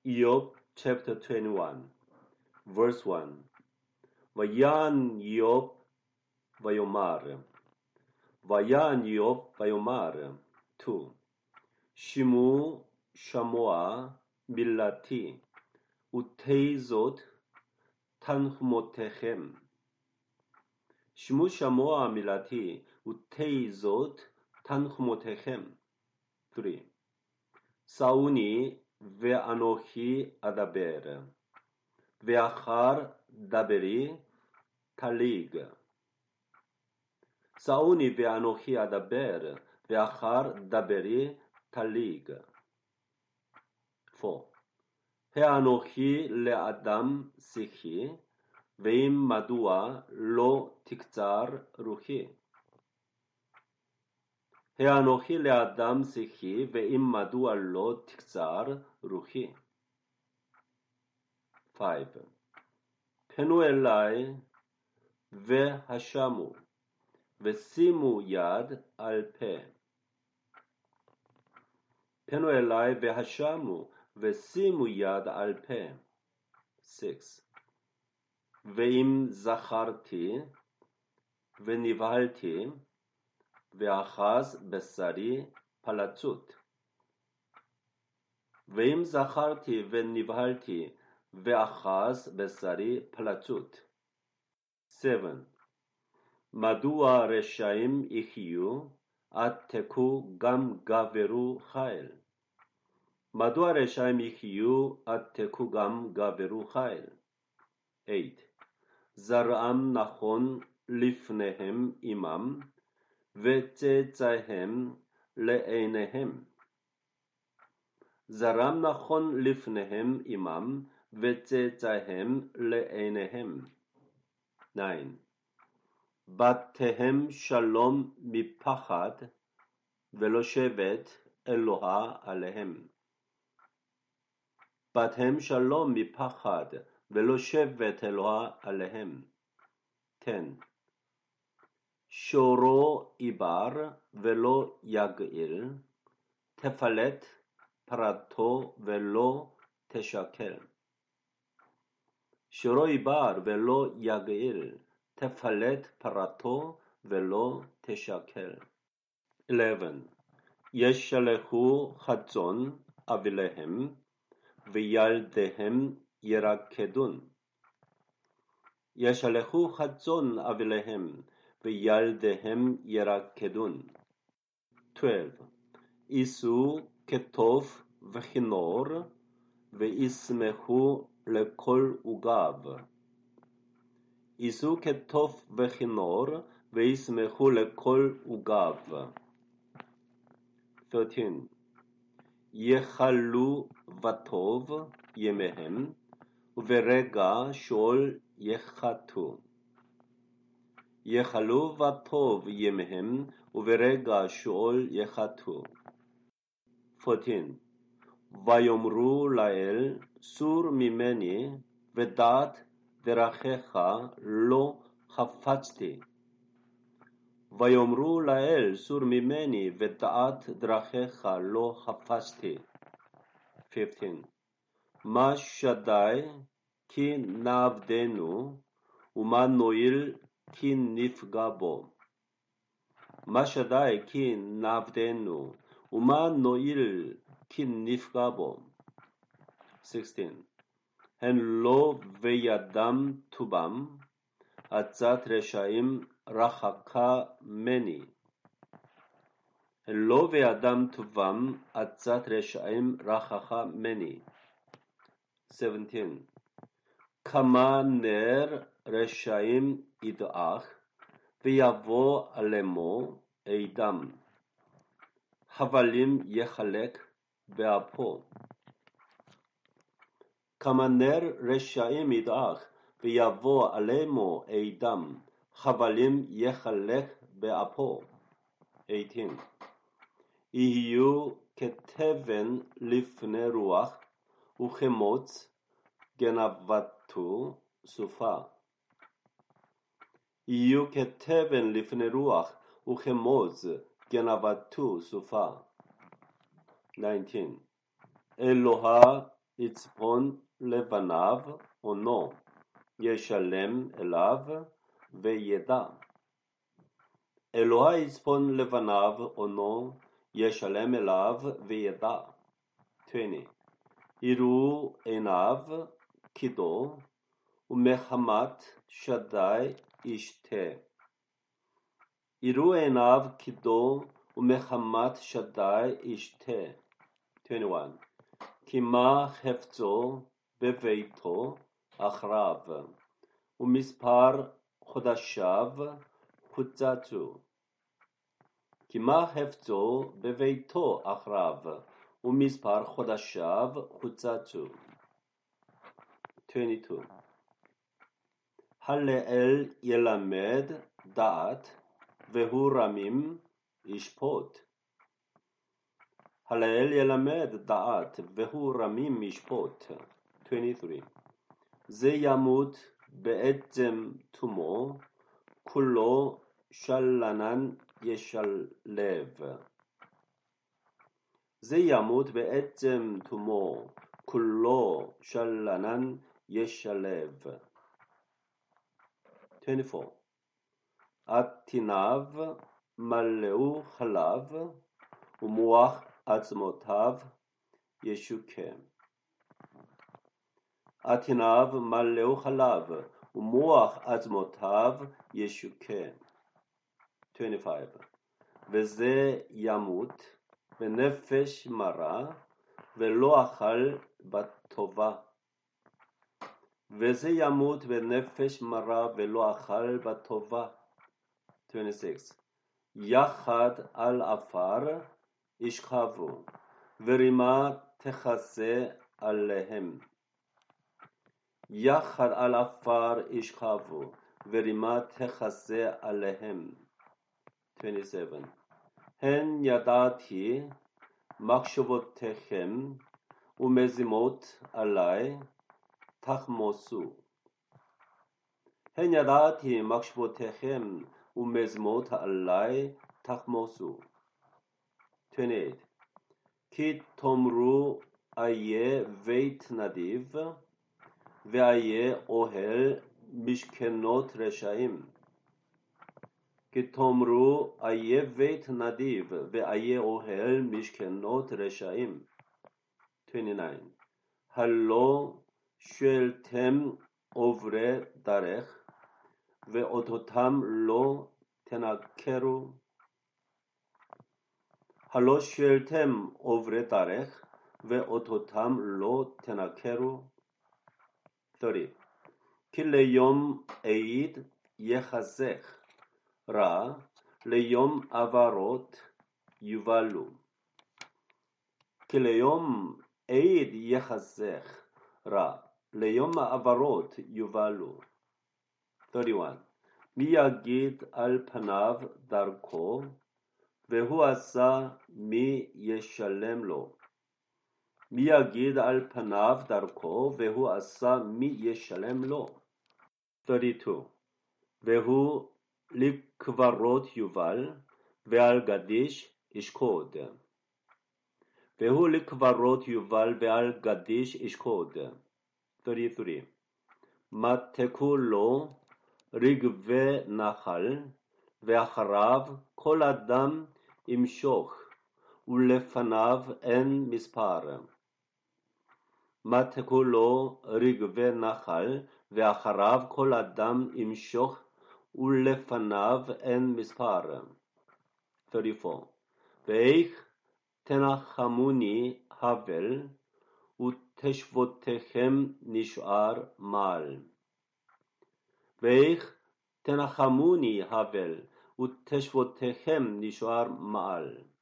Job chapter 21, verse 1. ויען איוב ויאמר. ויען איוב ויאמר. 2. שמוע מילתי, ותהי תנחומותיכם. שמוע מילתי, ותהי תנחומותיכם. 3. שאוני ואנוכי אדבר, ואחר דברי תליג. שאוני ואנוכי אדבר, ואחר דברי תליג. 4. האנוכי לאדם שיחי, ואם מדוע לא תקצר רוחי. האנוכי לאדם שיחי, ואם מדוע לא תקצר רוחי. 5. פנו אלי והשמו, ושימו יד על פה. פנו אלי והשמו, ושימו יד על פה. 6. ואם זכרתי ונבהלתי, ואחז בשרי פלצות. ואם זכרתי ונבהלתי, ואחז בשרי פלצות. 7. מדוע רשעים יחיו, עד תכו גם גברו חיל. מדוע רשעים יחיו, עד תכו גם גברו חיל. 8. זרעם נכון לפניהם עמם, וצאצאיהם לעיניהם. זרעם נכון לפניהם עמם, וצאצאיהם לעיניהם. 9. בתיהם שלום מפחד, ולא שבט אלוה עליהם. בתיהם שלום מפחד, ולא שבט אלוה עליהם. 10. שורו עיבר ולא יגעיל, תפלט פרתו ולא תשקר. שורו עיבר ולא יגעיל, תפלט פרתו ולא תשקר. 11. ישלחו חצון אבליהם, וילדיהם ירקדון. ישלחו חצון אבליהם, וילדיהם ירקדון. 12. יישאו כתוף וכינור, וישמחו לכל עוגב. יישאו כתוף וכינור, וישמחו לכל עוגב. 13. יחלו וטוב ימיהם, וברגע שאול יחתו. יחלו וטוב ימיהם, וברגע שאול יחתו. 14. ויאמרו לאל, סור ממני, ודעת דרכיך לא חפצתי. ויאמרו לאל, סור ממני, ודעת דרכיך לא חפצתי. 15. מה שדי כי נעבדנו, ומה נועיל כי נפגע בו. מה שדי כי נעבדנו, ומה נועיל כי נפגע בו. 16. הן לא וידם טובם, עצת רשעים רחקה מני. הן לא וידם טובם, עצת רשעים רחקה מני. 17. כמה נר רשעים ידעך, ויבוא עלימו אדם. חבלים יחלק באפו. כמה נר רשעים ידעך, ויבוא עלימו אדם. חבלים יחלק באפו. 18. יהיו כתבן לפני רוח, וכמוץ גנבתו סופה. יהיו כתבן לפני רוח, וכמוץ גנבתו סופה. 19. אלוה יצפון לבניו עונו, ישלם אליו וידע. אלוהי יצפון לבניו עונו, ישלם אליו וידע. 20. יראו עיניו קידו, ומחמת שדי ישתה. יראו עיניו קידו, ומחמת שדי ישתה. 21. כי מה חפצו בביתו אחריו, ומספר חודשיו חוצצו. כי מה חפצו בביתו אחריו, ומספר חודשיו חוצצו. 22. הלאל ילמד דעת, והוא רמים ישפוט. הלאל ילמד דעת, והוא רמים ישפוט. 23. זה ימות בעצם תומו, כולו שלנן ישלב. זה ימות בעצם תומו, כולו שלנן ישלב. 24. עטיניו מלאו חלב, ומוח עצמותיו ישוקם. עטיניו מלאו חלב, ומוח עצמותיו ישוקם. 25. וזה ימות בנפש מרה, ולא אכל בטובה. וזה ימות בנפש מרה, ולא אכל בטובה. 26. יחד על עפר ישכבו, ורימה תכסה עליהם. יחד על עפר ישכבו, ורימה תכסה עליהם. 27. הן ידעתי מחשבותיכם, ומזימות עלי תחמוסו. הן ידעתי מחשבותיכם, ומזימות עלי תחמוסו. 28. כי תאמרו איה בית נדיב, ואיה אוהל משכנות רשעים. כי תאמרו איה בית נדיב, ואיה אוהל משכנות רשעים. 29. הלא שאלתם עוברי דרך, ואותותם לא תנכרו. הלא שאלתם עוברי דרך, ואותותם לא תנכרו. 30. כי ליום עיד יחזך רע, ליום עברות יובלו. כי ליום עיד יחזך רע, ליום עברות יובלו. 31. מי יגיד על פניו דרכו, והוא עשה מי ישלם לו. מי יגיד על פניו דרכו, והוא עשה מי ישלם לו. 32. והוא לקברות יובל, ועל גדיש ישקוד. והוא לקברות יובל, ועל גדיש ישקוד. 33. מתקו לו רגבי נחל, ואחריו כל אדם ימשוך, ולפניו אין מספר. מתקו לו רגבי נחל, ואחריו כל אדם ימשוך, ולפניו אין מספר. 34. ואיך תנחמוני הבל, ותשבותיכם נשאר מעל. ואיך תנחמוני הבל, ותשבותיכם נשאר מעל.